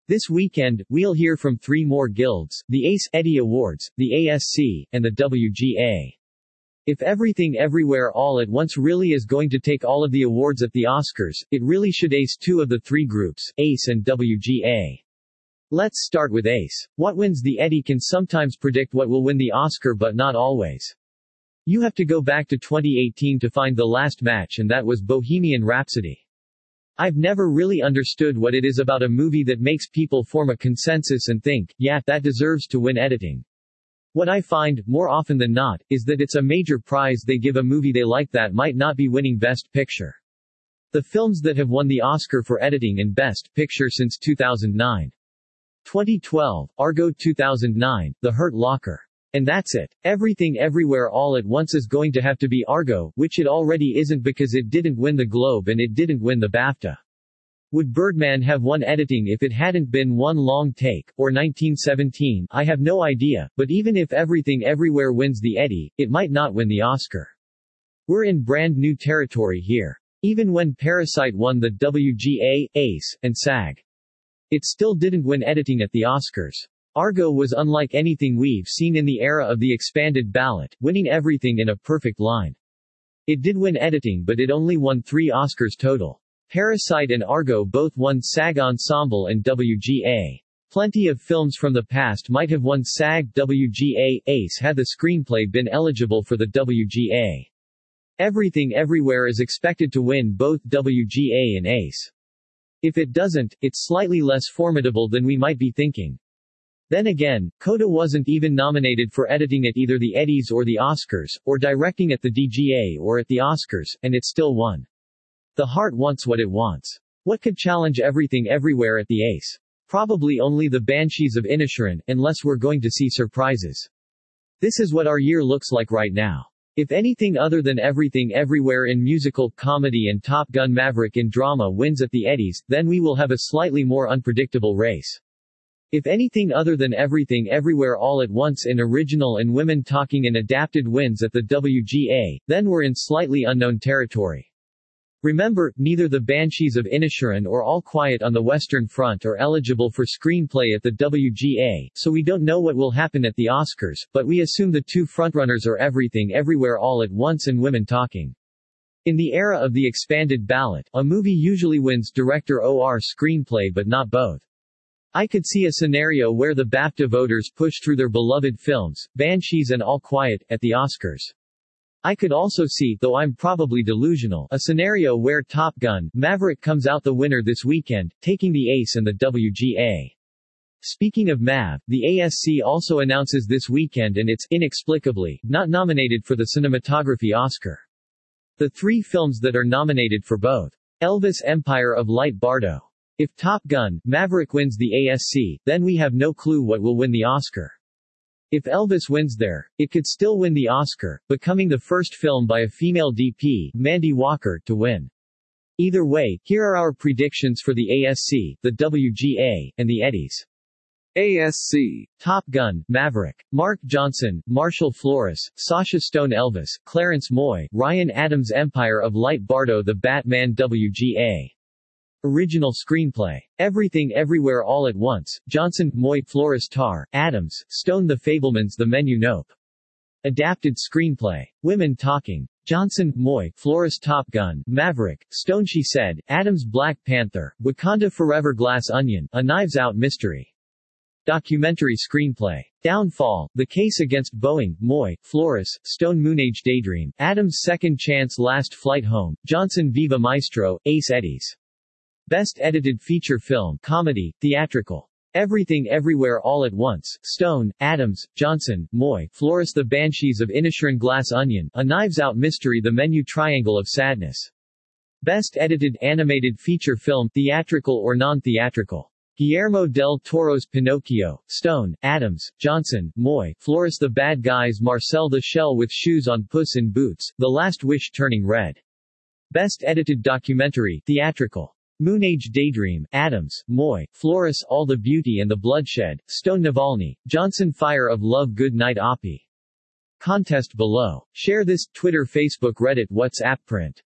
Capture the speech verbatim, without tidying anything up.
This weekend, we'll hear from three more guilds, the A C E, Eddie Awards, the A S C, and the W G A. If Everything Everywhere All at Once really is going to take all of the awards at the Oscars, it really should ace two of the three groups, A C E and W G A. Let's start with A C E. What wins the Eddie can sometimes predict what will win the Oscar, but not always. You have to go back to twenty eighteen to find the last match, and that was Bohemian Rhapsody. I've never really understood what it is about a movie that makes people form a consensus and think, yeah, that deserves to win editing. What I find, more often than not, is that it's a major prize they give a movie they like that might not be winning Best Picture. The films that have won the Oscar for editing and Best Picture since two thousand nine. twenty twelve, Argo two thousand nine, The Hurt Locker. And that's it. Everything Everywhere All at Once is going to have to be Argo, which it already isn't because it didn't win the Globe and it didn't win the BAFTA. Would Birdman have won editing if it hadn't been one long take, or nineteen seventeen? I have no idea, but even if Everything Everywhere wins the Eddie, it might not win the Oscar. We're in brand new territory here. Even when Parasite won the W G A, A C E, and SAG, it still didn't win editing at the Oscars. Argo was unlike anything we've seen in the era of the expanded ballot, winning everything in a perfect line. It did win editing, but it only won three Oscars total. Parasite and Argo both won SAG Ensemble and W G A. Plenty of films from the past might have won SAG, W G A, A C E had the screenplay been eligible for the W G A. Everything Everywhere is expected to win both W G A and A C E. If it doesn't, it's slightly less formidable than we might be thinking. Then again, Coda wasn't even nominated for editing at either the Eddies or the Oscars, or directing at the D G A or at the Oscars, and it still won. The heart wants what it wants. What could challenge Everything Everywhere at the A C E? Probably only the Banshees of Inisherin, unless we're going to see surprises. This is what our year looks like right now. If anything other than Everything Everywhere in musical, comedy and Top Gun Maverick in drama wins at the Eddies, then we will have a slightly more unpredictable race. If anything other than Everything Everywhere All at Once in original and women talking and adapted wins at the W G A, then we're in slightly unknown territory. Remember, neither the Banshees of Inisherin or All Quiet on the Western Front are eligible for screenplay at the W G A, so we don't know what will happen at the Oscars, but we assume the two frontrunners are Everything Everywhere All at Once and Women Talking. In the era of the expanded ballot, a movie usually wins director or screenplay but not both. I could see a scenario where the BAFTA voters push through their beloved films, Banshees and All Quiet, at the Oscars. I could also see, though I'm probably delusional, a scenario where Top Gun, Maverick comes out the winner this weekend, taking the A C E and the W G A. Speaking of Mav, the A S C also announces this weekend and it's, inexplicably, not nominated for the cinematography Oscar. The three films that are nominated for both. Elvis Empire of Light Bardo. If Top Gun, Maverick wins the A S C, then we have no clue what will win the Oscar. If Elvis wins there, it could still win the Oscar, becoming the first film by a female D P, Mandy Walker, to win. Either way, here are our predictions for the A S C, the W G A, and the Eddies. A S C. Top Gun, Maverick. Mark Johnson, Marshall Flores, Sasha Stone Elvis, Clarence Moy, Ryan Adams Empire of Light Bardo The Batman W G A. Original Screenplay. Everything Everywhere All at Once, Johnson, Moy, Flores Tar, Adams, Stone The Fabelmans The Menu Nope. Adapted Screenplay. Women Talking. Johnson, Moy, Flores Top Gun, Maverick, Stone She Said, Adams Black Panther, Wakanda Forever Glass Onion, A Knives Out Mystery. Documentary Screenplay. Downfall, The Case Against Boeing, Moy, Flores, Stone Moonage Daydream, Adams Second Chance Last Flight Home, Johnson Viva Maestro, Ace Eddies. Best Edited Feature Film, Comedy, Theatrical. Everything Everywhere All at Once, Stone, Adams, Johnson, Moy, Flores The Banshees of Inisherin Glass Onion, A Knives Out Mystery The Menu Triangle of Sadness. Best Edited Animated Feature Film, Theatrical or Non-Theatrical. Guillermo del Toro's Pinocchio, Stone, Adams, Johnson, Moy, Flores The Bad Guys Marcel the Shell with Shoes on Puss in Boots, The Last Wish Turning Red. Best Edited Documentary, Theatrical. Moonage Daydream, Adams, Moy, Flores All the Beauty and the Bloodshed, Stone Navalny, Johnson Fire of Love Good Night Oppie. Contest below. Share this, Twitter Facebook Reddit WhatsApp print.